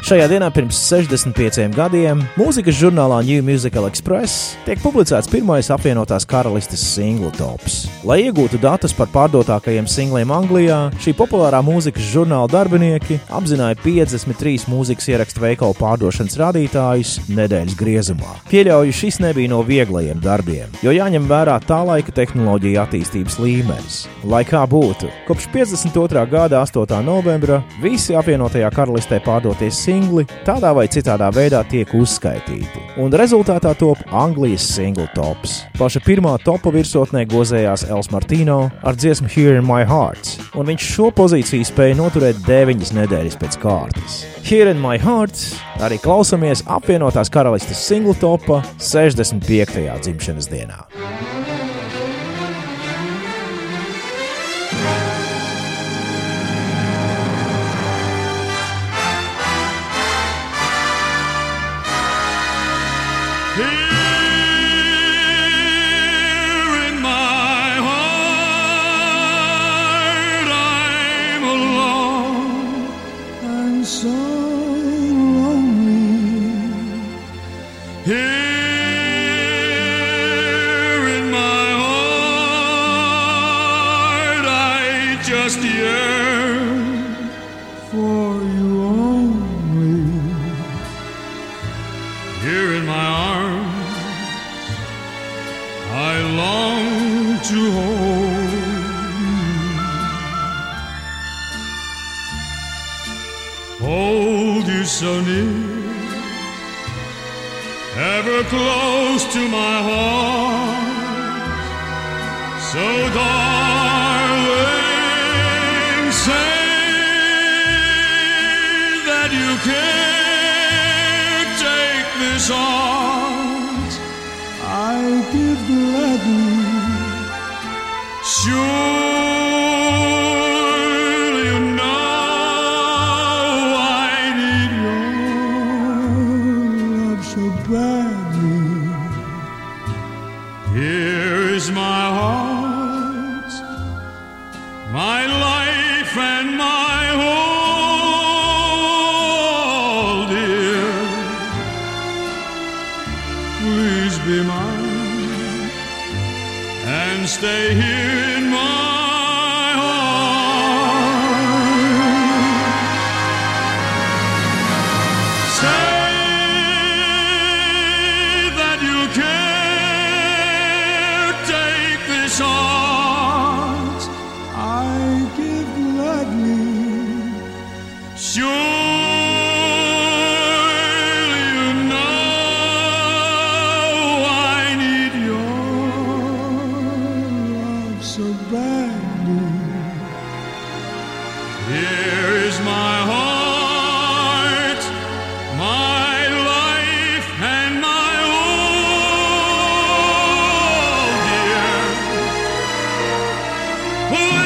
Šajā dienā pirms 65 gadiem mūzikas žurnālā New Musical Express tiek publicēts pirmais apvienotās karalistes singlu tops. Lai iegūtu datus par pārdotākajiem singliem Anglijā, šī populārā mūzikas žurnāla darbinieki apzināja 53 mūzikas ierakstu veikalu pārdošanas rādītājus nedēļas griezumā. Pieļauju, šis nebija no vieglajiem darbiem, jo jāņem vērā tā laika tehnoloģija attīstības līmenis. Lai kā būtu, kopš 52. gada 8. novembra visi apvienotajā karalistē pārdotie singli tādā vai citādā veidā tiek uzskaitīti, un rezultātā top Anglijas singlu tops. Paša pirmā topa virsotnē gozējās Els Martino ar dziesmu Here in My Heart, un viņš šo pozīciju spēja noturēt 9 nedēļas pēc kārtas. Here in My Heart arī klausamies apvienotās karalistes singlu topa 65. dzimšanas dienā. Here in my heart I'm alone and so lonely. Here in my heart I just yearn for you only. Here in my arms I long to hold you so near, ever close to my heart. So darling, say that you can't take this heart I give gladly. Surely you know I need your love so badly. Here is my heart, my life and my whole, dear. Please be mine and stay here in my heart. Say that you can't take this heart I give gladly. Surely you know I need your love so badly. Here is my heart, my life and my all, dear.